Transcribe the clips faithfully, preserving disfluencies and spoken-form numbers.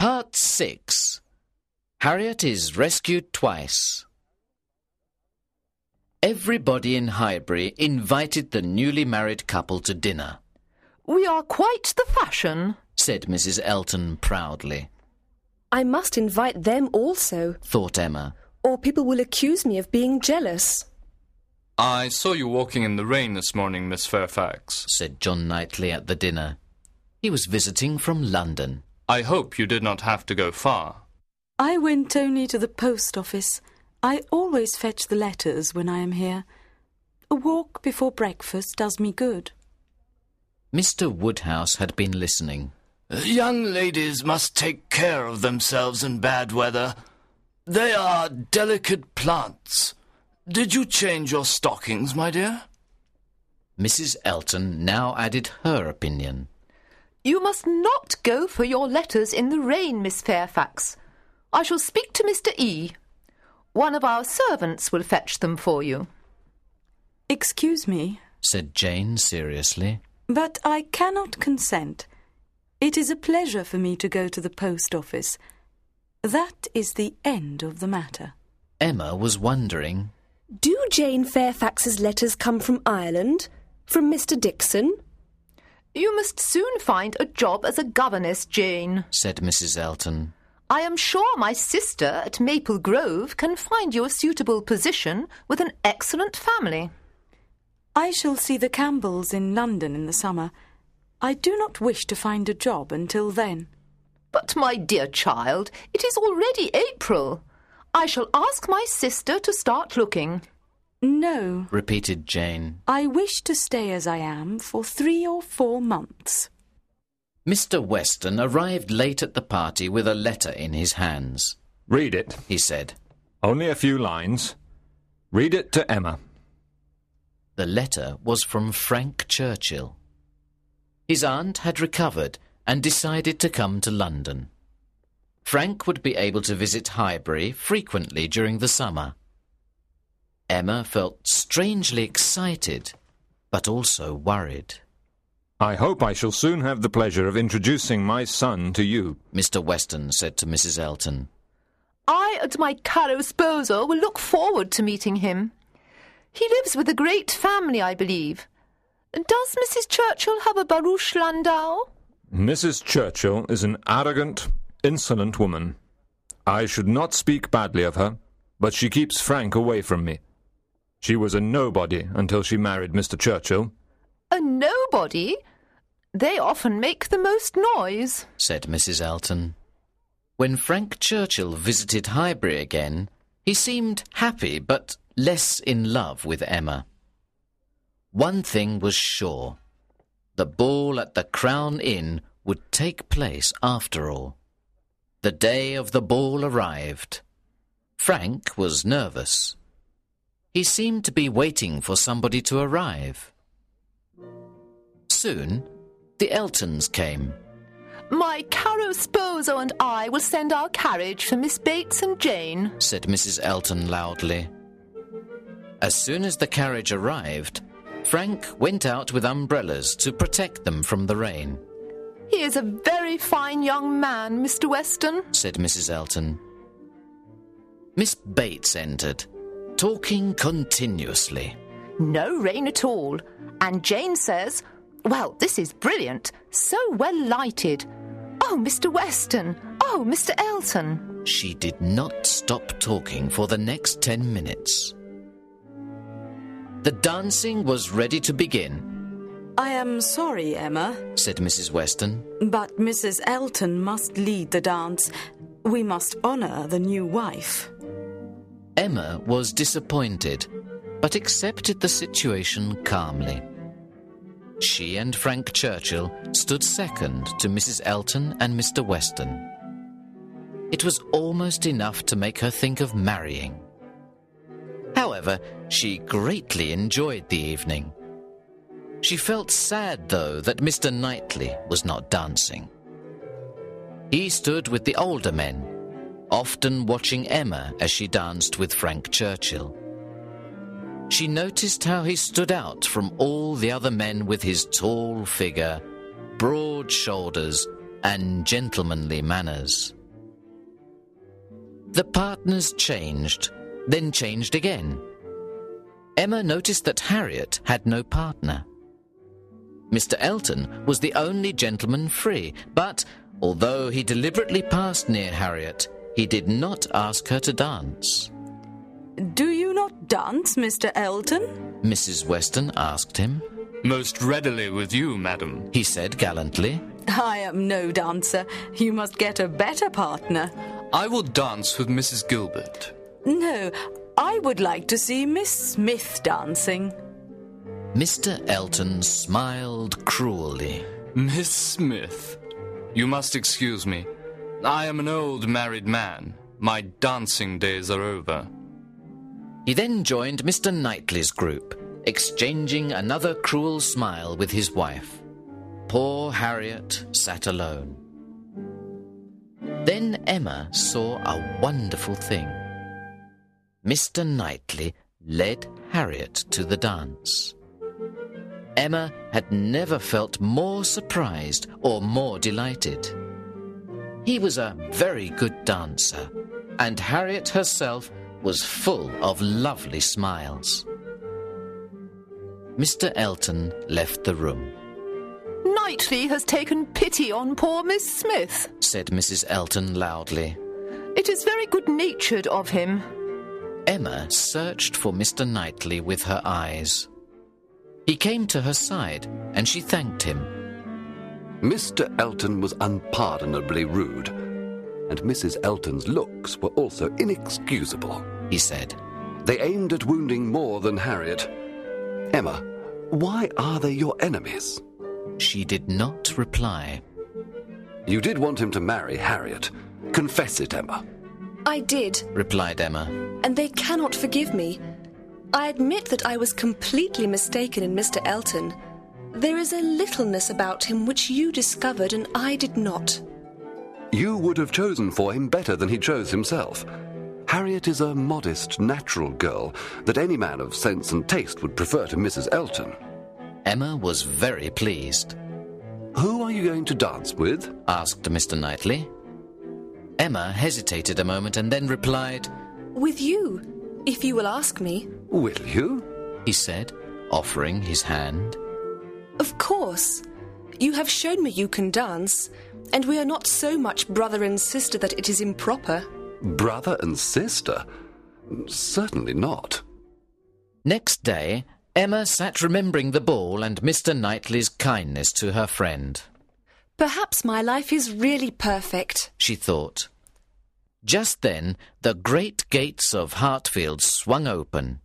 Part six. Harriet is rescued twice. Everybody in Highbury invited the newly married couple to dinner. "We are quite the fashion," said Missus Elton proudly. "I must invite them also," thought Emma, "or people will accuse me of being jealous." "I saw you walking in the rain this morning, Miss Fairfax," said John Knightley at the dinner. He was visiting from London. "I hope you did not have to go far." "I went only to the post office. I always fetch the letters when I am here. A walk before breakfast does me good." Mister Woodhouse had been listening. "Young ladies must take care of themselves in bad weather. They are delicate plants. Did you change your stockings, my dear?" Missus Elton now added her opinion. "You must not go for your letters in the rain, Miss Fairfax. I shall speak to Mister E. One of our servants will fetch them for you." "Excuse me," said Jane seriously, "but I cannot consent. It is a pleasure for me to go to the post office. That is the end of the matter." Emma was wondering, "Do Jane Fairfax's letters come from Ireland? From Mister Dixon?" "You must soon find a job as a governess, Jane," said Missus Elton. "I am sure my sister at Maple Grove can find you a suitable position with an excellent family." "I shall see the Campbells in London in the summer. I do not wish to find a job until then." "But, my dear child, it is already April. I shall ask my sister to start looking." "No," repeated Jane. "I wish to stay as I am for three or four months." Mister Weston arrived late at the party with a letter in his hands. "Read it," he said. "Only a few lines. Read it to Emma." The letter was from Frank Churchill. His aunt had recovered and decided to come to London. Frank would be able to visit Highbury frequently during the summer. Emma felt strangely excited, but also worried. "I hope I shall soon have the pleasure of introducing my son to you," Mister Weston said to Missus Elton. "I and my caro sposo will look forward to meeting him. He lives with a great family, I believe. Does Missus Churchill have a barouche landau?" "Missus Churchill is an arrogant, insolent woman. I should not speak badly of her, but she keeps Frank away from me. She was a nobody until she married Mister Churchill." "A nobody? They often make the most noise," said Missus Elton. When Frank Churchill visited Highbury again, he seemed happy but less in love with Emma. One thing was sure. The ball at the Crown Inn would take place after all. The day of the ball arrived. Frank was nervous. He seemed to be waiting for somebody to arrive. Soon, the Eltons came. "My caro sposo and I will send our carriage for Miss Bates and Jane," said Missus Elton loudly. As soon as the carriage arrived, Frank went out with umbrellas to protect them from the rain. "He is a very fine young man, Mister Weston," said Missus Elton. Miss Bates entered, talking continuously. "No rain at all, and Jane says, well, this is brilliant, so well lighted. Oh, Mister Weston, oh, Mister Elton." She did not stop talking for the next ten minutes. The dancing was ready to begin. "I am sorry, Emma," said Missus Weston, "but Missus Elton must lead the dance. We must honour the new wife." Emma was disappointed, but accepted the situation calmly. She and Frank Churchill stood second to Missus Elton and Mister Weston. It was almost enough to make her think of marrying. However, she greatly enjoyed the evening. She felt sad, though, that Mister Knightley was not dancing. He stood with the older men, often watching Emma as she danced with Frank Churchill. She noticed how he stood out from all the other men with his tall figure, broad shoulders, and gentlemanly manners. The partners changed, then changed again. Emma noticed that Harriet had no partner. Mister Elton was the only gentleman free, but although he deliberately passed near Harriet, he did not ask her to dance. Do you not dance, Mister Elton? Missus Weston asked him. Most readily with you, madam, He said gallantly. I am no dancer. You must get a better partner. I will dance with Missus Gilbert. No, I would like to see Miss Smith dancing. Mister Elton smiled cruelly. Miss Smith, you must excuse me. I am an old married man. My dancing days are over. He then joined Mister Knightley's group, exchanging another cruel smile with his wife. Poor Harriet sat alone. Then Emma saw a wonderful thing. Mister Knightley led Harriet to the dance. Emma had never felt more surprised or more delighted. He was a very good dancer, and Harriet herself was full of lovely smiles. Mister Elton left the room. Knightley has taken pity on poor Miss Smith, said Missus Elton loudly. It is very good-natured of him. Emma searched for Mister Knightley with her eyes. He came to her side, and she thanked him. Mister Elton was unpardonably rude, and Missus Elton's looks were also inexcusable, he said. They aimed at wounding more than Harriet. Emma, why are they your enemies? She did not reply. You did want him to marry Harriet. Confess it, Emma. I did, replied Emma. And they cannot forgive me. I admit that I was completely mistaken in Mister Elton. There is a littleness about him which you discovered and I did not. You would have chosen for him better than he chose himself. Harriet is a modest, natural girl that any man of sense and taste would prefer to Missus Elton. Emma was very pleased. Who are you going to dance with? Asked Mister Knightley. Emma hesitated a moment and then replied, With you, if you will ask me. Will you? He said, offering his hand. Of course. You have shown me you can dance, and we are not so much brother and sister that it is improper. Brother and sister? Certainly not. Next day, Emma sat remembering the ball and Mister Knightley's kindness to her friend. Perhaps my life is really perfect, she thought. Just then, the great gates of Hartfield swung open.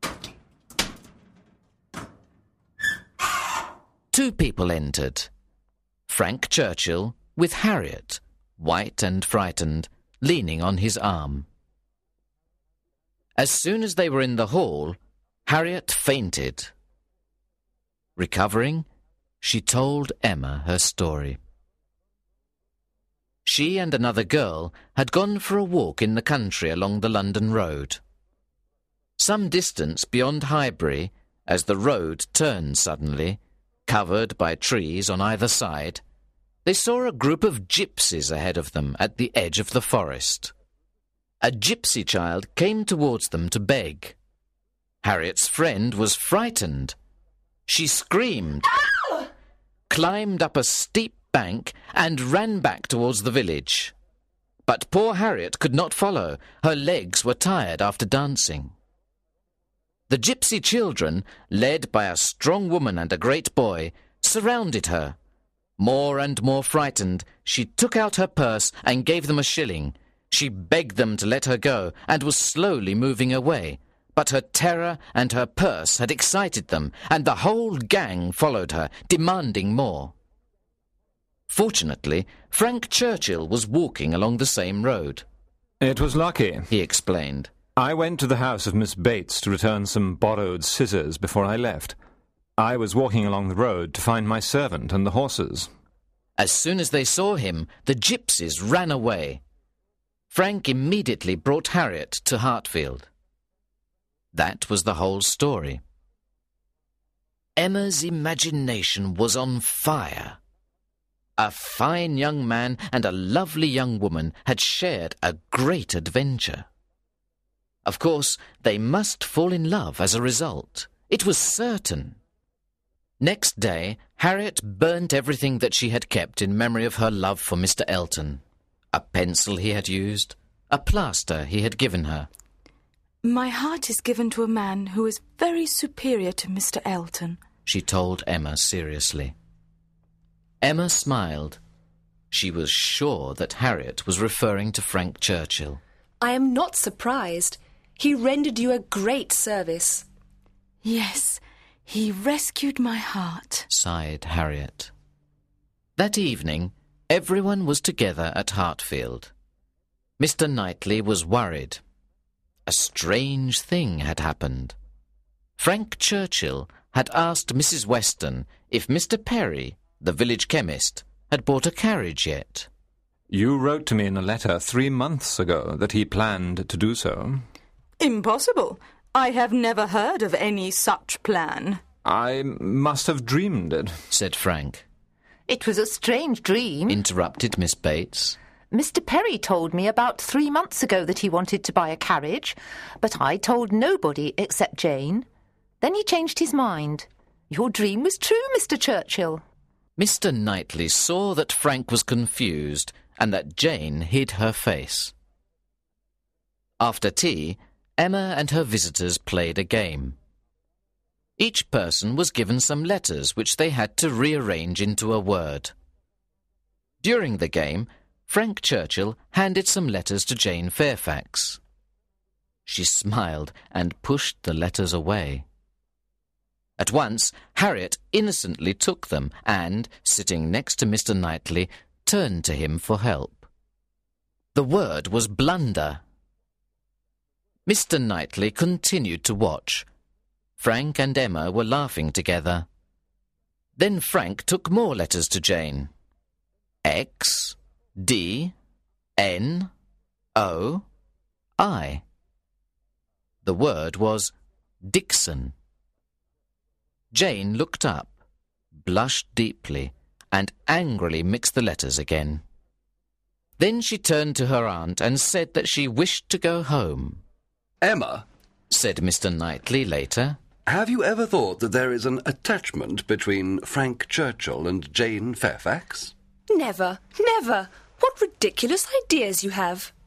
Two people entered. Frank Churchill with Harriet, white and frightened, leaning on his arm. As soon as they were in the hall, Harriet fainted. Recovering, she told Emma her story. She and another girl had gone for a walk in the country along the London road. Some distance beyond Highbury, as the road turned suddenly, covered by trees on either side, they saw a group of gypsies ahead of them at the edge of the forest. A gypsy child came towards them to beg. Harriet's friend was frightened. She screamed, Ow! Climbed up a steep bank and ran back towards the village. But poor Harriet could not follow. Her legs were tired after dancing. The gypsy children, led by a strong woman and a great boy, surrounded her. More and more frightened, she took out her purse and gave them a shilling. She begged them to let her go and was slowly moving away. But her terror and her purse had excited them, and the whole gang followed her, demanding more. Fortunately, Frank Churchill was walking along the same road. It was lucky, he explained. I went to the house of Miss Bates to return some borrowed scissors before I left. I was walking along the road to find my servant and the horses. As soon as they saw him, the gypsies ran away. Frank immediately brought Harriet to Hartfield. That was the whole story. Emma's imagination was on fire. A fine young man and a lovely young woman had shared a great adventure. Of course, they must fall in love as a result. It was certain. Next day, Harriet burnt everything that she had kept in memory of her love for Mister Elton. A pencil he had used, a plaster he had given her. My heart is given to a man who is very superior to Mister Elton, she told Emma seriously. Emma smiled. She was sure that Harriet was referring to Frank Churchill. I am not surprised. He rendered you a great service. Yes, he rescued my heart, sighed Harriet. That evening, everyone was together at Hartfield. Mister Knightley was worried. A strange thing had happened. Frank Churchill had asked Missus Weston if Mister Perry, the village chemist, had bought a carriage yet. You wrote to me in a letter three months ago that he planned to do so. Impossible. I have never heard of any such plan. I must have dreamed it, said Frank. It was a strange dream, interrupted Miss Bates. Mister Perry told me about three months ago that he wanted to buy a carriage, but I told nobody except Jane. Then he changed his mind. Your dream was true, Mister Churchill. Mister Knightley saw that Frank was confused and that Jane hid her face. After tea, Emma and her visitors played a game. Each person was given some letters which they had to rearrange into a word. During the game, Frank Churchill handed some letters to Jane Fairfax. She smiled and pushed the letters away. At once, Harriet innocently took them and, sitting next to Mister Knightley, turned to him for help. The word was blunder. Mister Knightley continued to watch. Frank and Emma were laughing together. Then Frank took more letters to Jane. X, D, N, O, I. The word was Dixon. Jane looked up, blushed deeply, and angrily mixed the letters again. Then she turned to her aunt and said that she wished to go home. Emma, said Mister Knightley later, have you ever thought that there is an attachment between Frank Churchill and Jane Fairfax? Never, never. What ridiculous ideas you have.